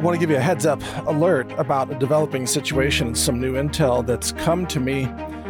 want to give you a heads up alert about a developing situation and some new intel that's come to me.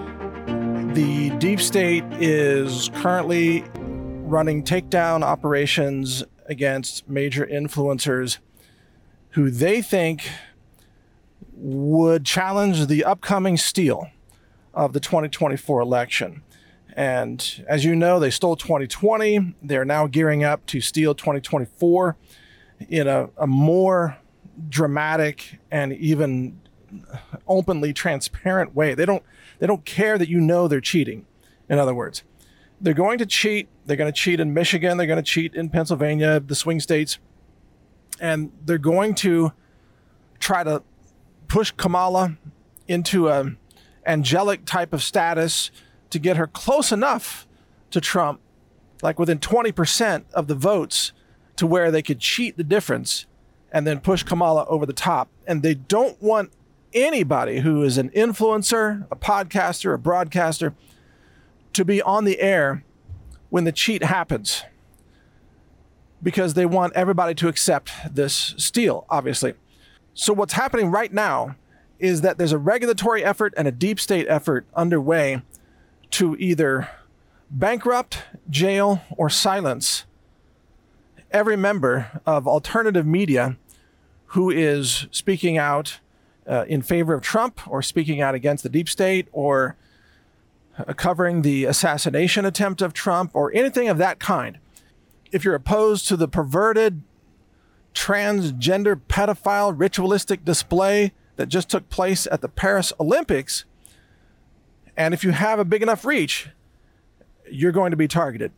The deep state is currently running takedown operations against major influencers who they think would challenge the upcoming steal of the 2024 election. And as you know, they stole 2020. They're now gearing up to steal 2024 in a more dramatic and even openly transparent way. They don't care that you know they're cheating. In other words, they're going to cheat. They're going to cheat in Michigan. They're going to cheat in Pennsylvania, the swing states. And they're going to try to push Kamala into an angelic type of status to get her close enough to Trump, like within 20% of the votes, to where they could cheat the difference and then push Kamala over the top. And they don't want anybody who is an influencer, a podcaster, a broadcaster, to be on the air when the cheat happens, because they want everybody to accept this steal, obviously. So what's happening right now is that there's a regulatory effort and a deep state effort underway to either bankrupt, jail, or silence every member of alternative media who is speaking out in favor of Trump, or speaking out against the deep state, or covering the assassination attempt of Trump, or anything of that kind. If you're opposed to the perverted, transgender, pedophile, ritualistic display that just took place at the Paris Olympics, and if you have a big enough reach, you're going to be targeted.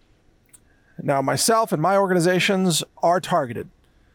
Now, myself and my organizations are targeted,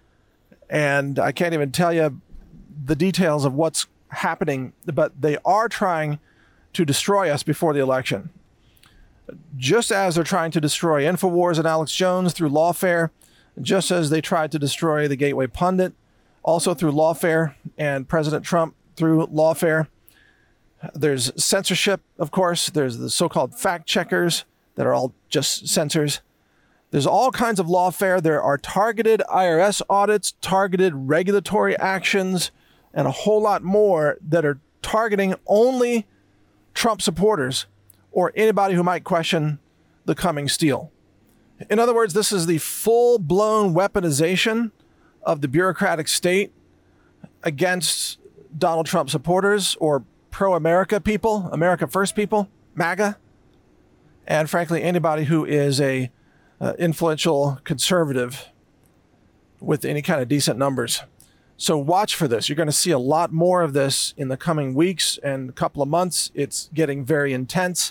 and I can't even tell you the details of what's happening, but they are trying to destroy us before the election. Just as they're trying to destroy InfoWars and Alex Jones through lawfare, just as they tried to destroy the Gateway Pundit, also through lawfare, and President Trump through lawfare. There's censorship, of course. There's the so-called fact checkers that are all just censors. There's all kinds of lawfare. There are targeted IRS audits, targeted regulatory actions, and a whole lot more that are targeting only Trump supporters or anybody who might question the coming steal. In other words, this is the full-blown weaponization of the bureaucratic state against Donald Trump supporters or pro-America people, America First people, MAGA, and frankly, anybody who is a influential conservative with any kind of decent numbers. So watch for this. You're going to see a lot more of this in the coming weeks and a couple of months. It's getting very intense.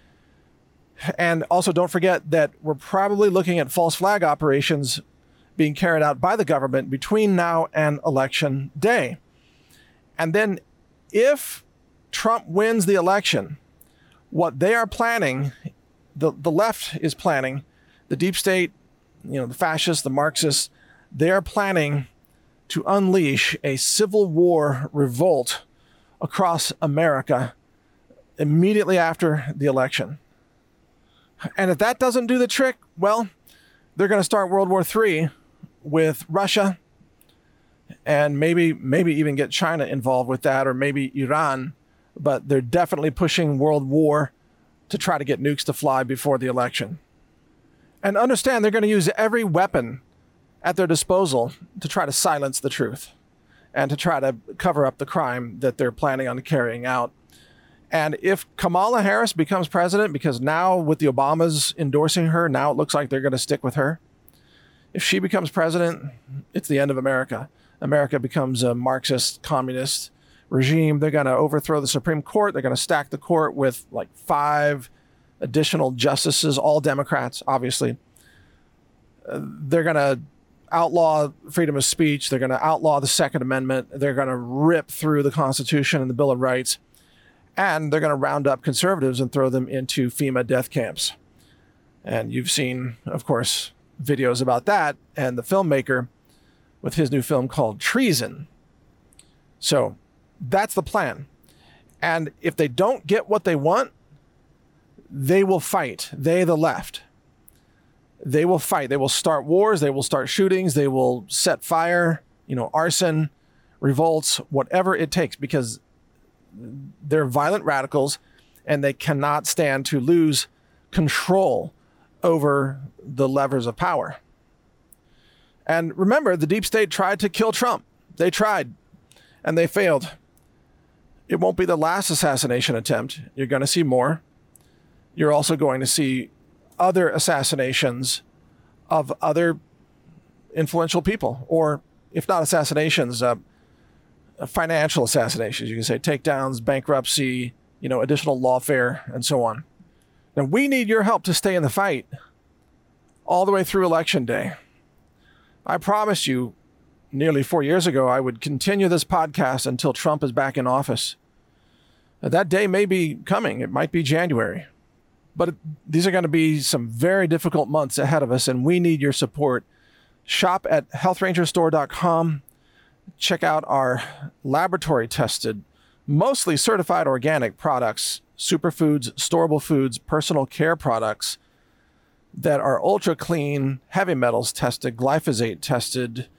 And also don't forget that we're probably looking at false flag operations being carried out by the government between now and election day. And then if Trump wins the election, what they are planning, the left is planning, the deep state, the fascists, the Marxists, they are planning to unleash a civil war revolt across America immediately after the election. And if that doesn't do the trick, well, they're going to start World War III with Russia, and maybe even get China involved with that, or maybe Iran. But they're definitely pushing world war to try to get nukes to fly before the election. And understand, they're going to use every weapon at their disposal to try to silence the truth and to try to cover up the crime that they're planning on carrying out. And if Kamala Harris becomes president, because now with the Obamas endorsing her, now it looks like they're going to stick with her. If she becomes president, it's the end of America. America becomes a Marxist, communist regime. They're going to overthrow the Supreme Court. They're going to stack the court with like 5 additional justices, all Democrats, obviously. They're going to outlaw freedom of speech. They're going to outlaw the Second Amendment. They're going to rip through the Constitution and the Bill of Rights. And they're going to round up conservatives and throw them into FEMA death camps. And you've seen, of course, videos about that, and the filmmaker with his new film called Treason. So that's the plan. And if they don't get what they want, they will fight. They, the left. They will fight. They will start wars. They will start shootings. They will set fire arson, revolts, whatever it takes, because they're violent radicals and they cannot stand to lose control over the levers of power. And remember, the deep state tried to kill Trump. They tried, and they failed. It won't be the last assassination attempt. You're going to see more. You're also going to see other assassinations of other influential people, or if not assassinations, financial assassinations. You can say takedowns, bankruptcy, additional lawfare, and so on. Now, we need your help to stay in the fight all the way through Election Day. I promised you nearly 4 years ago I would continue this podcast until Trump is back in office. That day may be coming. It might be January. But these are going to be some very difficult months ahead of us, and we need your support. Shop at healthrangerstore.com. Check out our laboratory-tested, mostly certified organic products, superfoods, storable foods, personal care products that are ultra clean, heavy metals tested, glyphosate tested,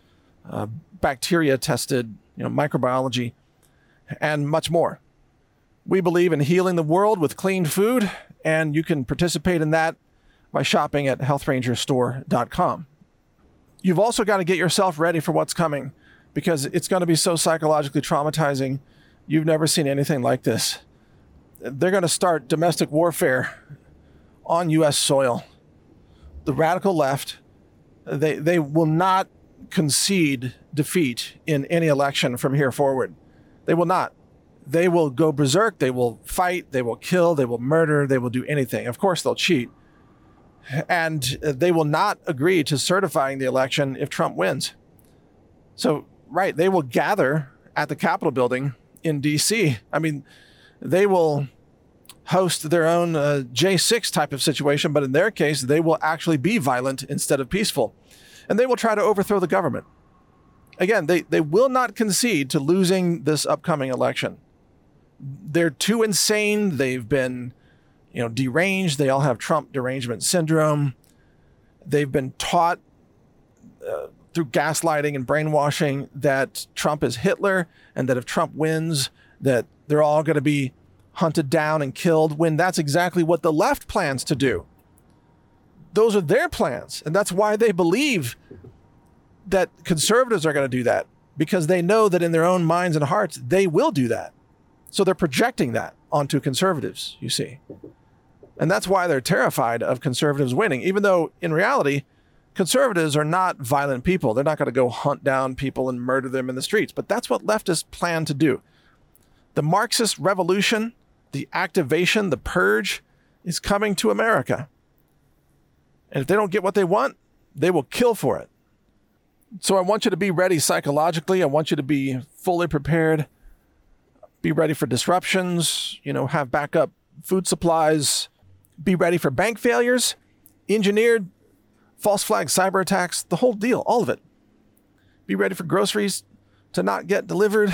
bacteria tested, microbiology, and much more. We believe in healing the world with clean food, and you can participate in that by shopping at healthrangerstore.com. You've also got to get yourself ready for what's coming, because it's going to be so psychologically traumatizing. You've never seen anything like this. They're going to start domestic warfare on U.S. soil. The radical left, they will not concede defeat in any election from here forward. They will not. They will go berserk. They will fight. They will kill. They will murder. They will do anything. Of course, they'll cheat. And they will not agree to certifying the election if Trump wins. So, right, they will gather at the Capitol building in D.C. I mean, they will host their own J6 type of situation, but in their case, they will actually be violent instead of peaceful. And they will try to overthrow the government. Again, they will not concede to losing this upcoming election. They're too insane. They've been, deranged. They all have Trump derangement syndrome. They've been taught through gaslighting and brainwashing that Trump is Hitler, and that if Trump wins, that they're all going to be hunted down and killed, when that's exactly what the left plans to do. Those are their plans. And that's why they believe that conservatives are going to do that, because they know that in their own minds and hearts, they will do that. So they're projecting that onto conservatives, you see. And that's why they're terrified of conservatives winning, even though in reality, conservatives are not violent people. They're not going to go hunt down people and murder them in the streets. But that's what leftists plan to do. The Marxist revolution, the activation, the purge is coming to America. And if they don't get what they want, they will kill for it. So I want you to be ready psychologically. I want you to be fully prepared. Be ready for disruptions, have backup food supplies. Be ready for bank failures, engineered, false flag cyber attacks, the whole deal, all of it. Be ready for groceries to not get delivered,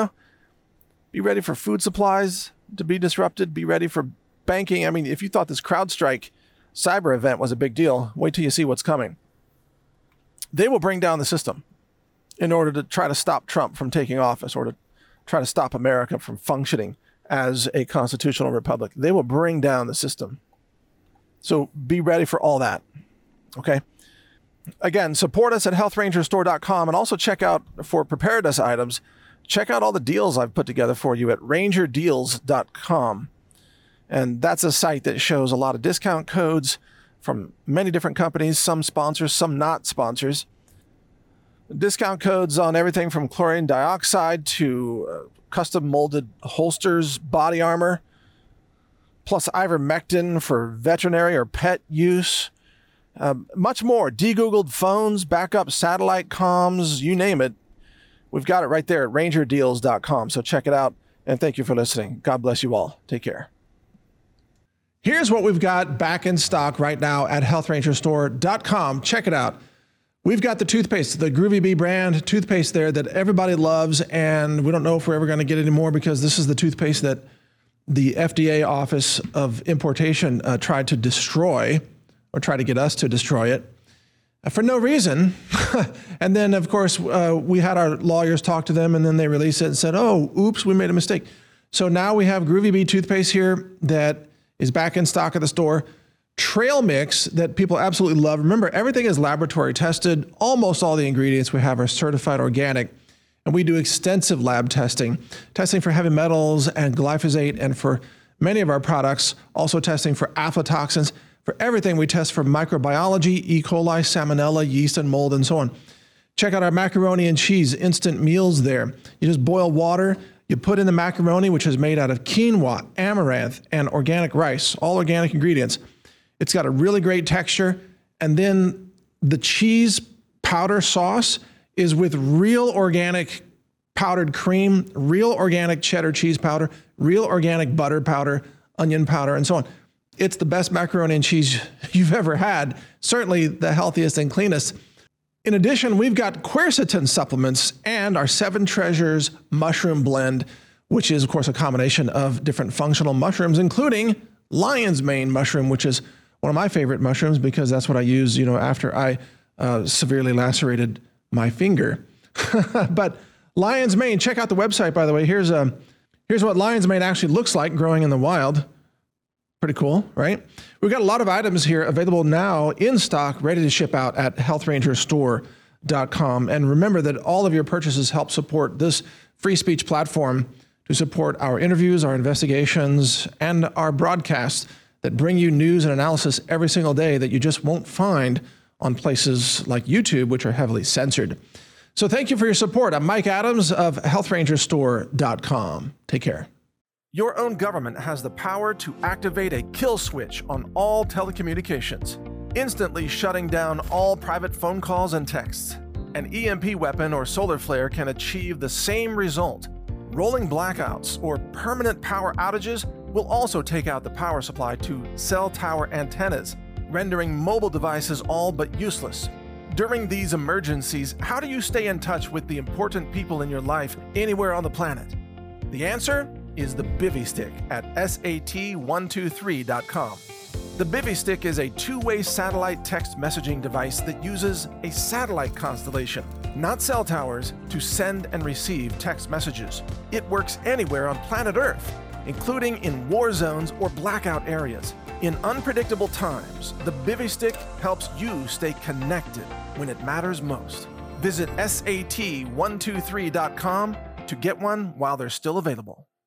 Be ready for food supplies to be disrupted. Be ready for banking. I mean, if you thought this CrowdStrike cyber event was a big deal, wait till you see what's coming. They will bring down the system in order to try to stop Trump from taking office, or to try to stop America from functioning as a constitutional republic. They will bring down the system. So be ready for all that. Okay. Again, support us at healthrangerstore.com, and also check out, for preparedness items, check out all the deals I've put together for you at rangerdeals.com. And that's a site that shows a lot of discount codes from many different companies, some sponsors, some not sponsors. Discount codes on everything from chlorine dioxide to custom molded holsters, body armor, plus ivermectin for veterinary or pet use. Much more. De-Googled phones, backup satellite comms, you name it. We've got it right there at rangerdeals.com. So check it out. And thank you for listening. God bless you all. Take care. Here's what we've got back in stock right now at healthrangerstore.com. Check it out. We've got the toothpaste, the Groovy Bee brand toothpaste there that everybody loves. And we don't know if we're ever going to get any more, because this is the toothpaste that the FDA Office of Importation tried to destroy, or tried to get us to destroy it for no reason And then, of course, we had our lawyers talk to them, and then they released it and said, oh, oops, we made a mistake. So now we have Groovy Bee toothpaste here that is back in stock at the store. Trail Mix that people absolutely love. Remember, everything is laboratory tested. Almost all the ingredients we have are certified organic. And we do extensive lab testing for heavy metals and glyphosate, and for many of our products, also testing for aflatoxins. For everything, we test for microbiology, E. coli, salmonella, yeast, and mold, and so on. Check out our macaroni and cheese instant meals there. You just boil water, you put in the macaroni, which is made out of quinoa, amaranth, and organic rice, all organic ingredients. It's got a really great texture. And then the cheese powder sauce is with real organic powdered cream, real organic cheddar cheese powder, real organic butter powder, onion powder, and so on. It's the best macaroni and cheese you've ever had, certainly the healthiest and cleanest. In addition, we've got quercetin supplements and our 7 Treasures mushroom blend, which is, of course, a combination of different functional mushrooms, including lion's mane mushroom, which is one of my favorite mushrooms because that's what I use, after I severely lacerated my finger. But lion's mane, check out the website, by the way. Here's what lion's mane actually looks like growing in the wild. Pretty cool, right? We've got a lot of items here available now in stock, ready to ship out at healthrangerstore.com. And remember that all of your purchases help support this free speech platform to support our interviews, our investigations, and our broadcasts that bring you news and analysis every single day that you just won't find on places like YouTube, which are heavily censored. So thank you for your support. I'm Mike Adams of healthrangerstore.com. Take care. Your own government has the power to activate a kill switch on all telecommunications, instantly shutting down all private phone calls and texts. An EMP weapon or solar flare can achieve the same result. Rolling blackouts or permanent power outages will also take out the power supply to cell tower antennas, rendering mobile devices all but useless. During these emergencies, how do you stay in touch with the important people in your life anywhere on the planet? The answer is the Bivy Stick at sat123.com. The Bivy Stick is a two-way satellite text messaging device that uses a satellite constellation, not cell towers, to send and receive text messages. It works anywhere on planet Earth, including in war zones or blackout areas. In unpredictable times, the Bivy Stick helps you stay connected when it matters most. Visit sat123.com to get one while they're still available.